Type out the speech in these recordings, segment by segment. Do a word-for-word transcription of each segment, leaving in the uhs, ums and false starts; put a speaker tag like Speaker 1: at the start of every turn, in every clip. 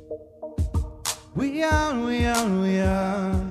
Speaker 1: We are, we are, we are.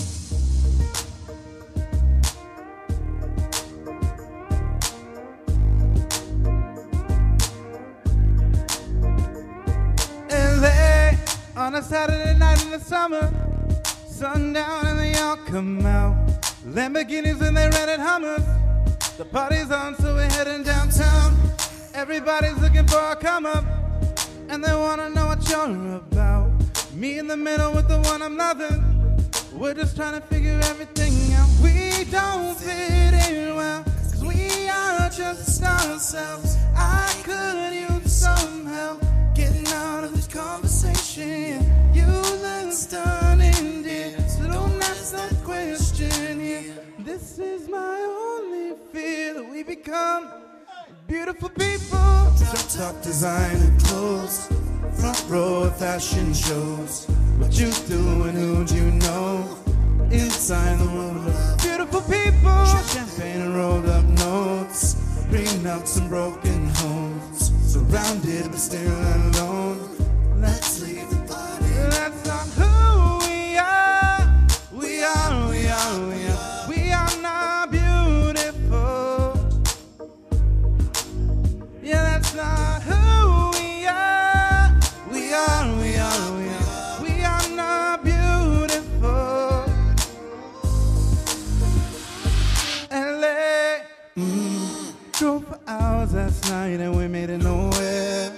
Speaker 1: L A on a Saturday night in the summer, sundown and they all come out. Lamborghinis and they rented Hummers. The party's on, so we're heading downtown. Everybody's looking for a come up, and they wanna know what you're about. Me in the middle with the one I'm loving. We're just trying to figure everything out. We don't fit in well, cause we are just ourselves. I could use some help getting out of this conversation. You look stunning, dear, so don't ask that question here. This is my only fear, that we become beautiful people. Top top designer clothes, front row of fashion shows. What you do and who'd you know? Inside the world of beautiful people. Champagne and rolled up notes, prenups and broken homes. Surrounded but still alone. Let's leave the party. That's not who we are. We are, we are, we are. We are not beautiful. Yeah, that's not who we are. We are, we are, we are. We are not beautiful. L A mm, drove for hours last night and we made it nowhere.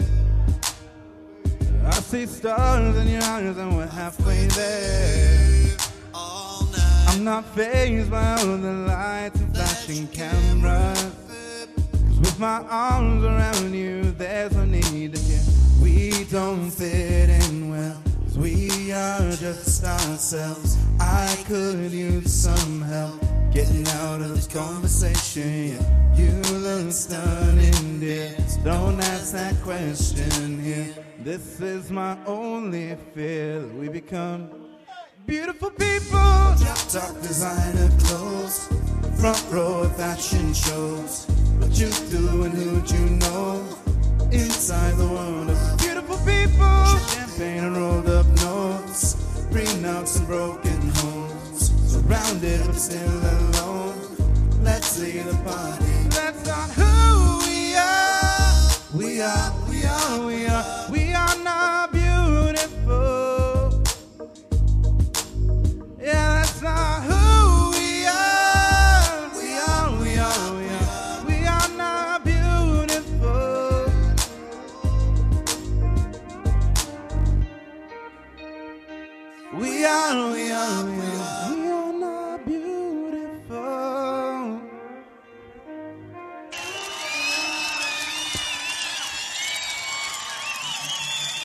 Speaker 1: I see stars in your eyes and we're halfway there. I'm not fazed by all the lights and flashing cameras. With my arms around you, there's no need to care. We don't fit in well, cause we are just ourselves. I could use some help getting out of this conversation. Yeah, you look stunning, dear, so don't ask that question here. This is my only fear, that we become beautiful people. Top top designer clothes, front row of fashion shows. What you do and who'd you know? Inside the world of beautiful people. Champagne and rolled up notes, prenups and broken homes. Surrounded but still alone. Let's leave the party. That's not who we are. We are, we are, we are. We are not beautiful. Yeah, that's not who we are. We are, we are, we are. We are not beautiful. We are, we are, we are.